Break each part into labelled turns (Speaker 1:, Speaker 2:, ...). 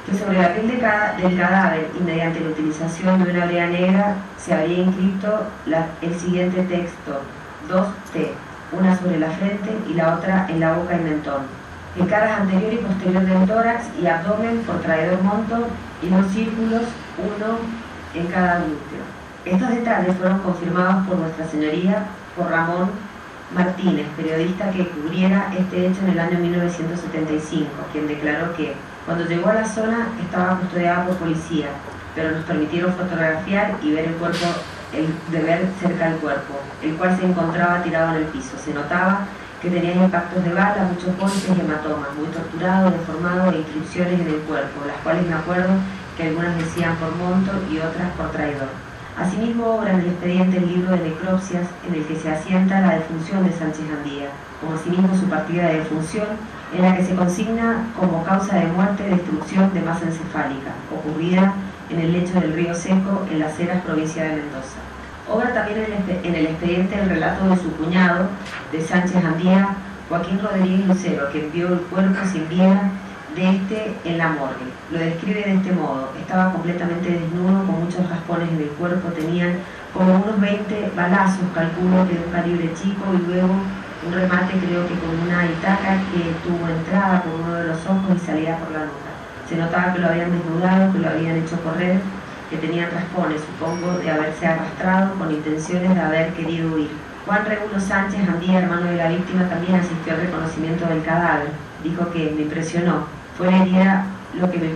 Speaker 1: que sobre la piel del cadáver y mediante la utilización de una brea negra se habría inscrito el siguiente texto: 2T, una sobre la frente y la otra en la boca y mentón, en caras anterior y posterior del tórax y abdomen por traidor monto, y dos círculos, uno en cada glúteo. Estos detalles fueron confirmados por Nuestra Señoría, por Ramón Martínez, periodista que cubriera este hecho en el año 1975, quien declaró que cuando llegó a la zona estaba custodiada por policía, pero nos permitieron fotografiar y ver ver cerca el cuerpo, el cual se encontraba tirado en el piso. Se notaba que tenía impactos de bala, muchos golpes y hematomas, muy torturado, deformado e inscripciones en el cuerpo, las cuales me acuerdo que algunas decían por monto y otras por traidor. Asimismo, obra en el expediente el libro de necropsias en el que se asienta la defunción de Sánchez Andía, como asimismo su partida de defunción, en la que se consigna como causa de muerte destrucción de masa encefálica, ocurrida en el lecho del río Seco, en Las Heras, provincia de Mendoza. Obra también en el expediente el relato de su cuñado, de Sánchez Andía, Joaquín Rodríguez Lucero, que envió el cuerpo sin vida de este en la morgue. Lo describe de este modo: estaba completamente desnudo, con muchos raspones en el cuerpo, tenían como unos 20 balazos, calculo que de un calibre chico, y luego un remate, creo que con una itaca que tuvo entrada por uno de los ojos y salida por la nuca. Se notaba que lo habían desnudado, que lo habían hecho correr, que tenían raspones, supongo, de haberse arrastrado con intenciones de haber querido huir. Juan Regulo Sánchez Andía, hermano de la víctima, también asistió al reconocimiento del cadáver. Dijo que me impresionó. Fue la herida, lo que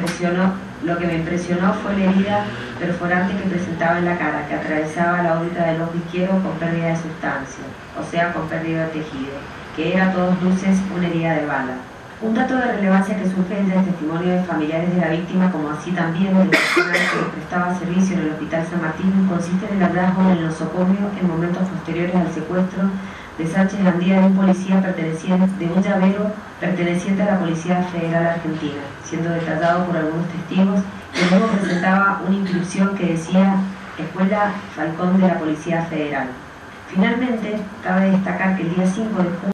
Speaker 1: me impresionó fue la herida perforante que presentaba en la cara, que atravesaba la órbita del ojo izquierdo con pérdida de sustancia, o sea, con pérdida de tejido, que era a todas luces una herida de bala. Un dato de relevancia que surge del testimonio de familiares de la víctima, como así también del personal que prestaba servicio en el Hospital San Martín, consiste en el hallazgo en el nosocomio, en momentos posteriores al secuestro de Sánchez Andía, de un policía de un llavero perteneciente a la Policía Federal Argentina, siendo detallado por algunos testigos, que luego presentaba una inscripción que decía Escuela Falcón de la Policía Federal. Finalmente, cabe destacar que el día 5 de junio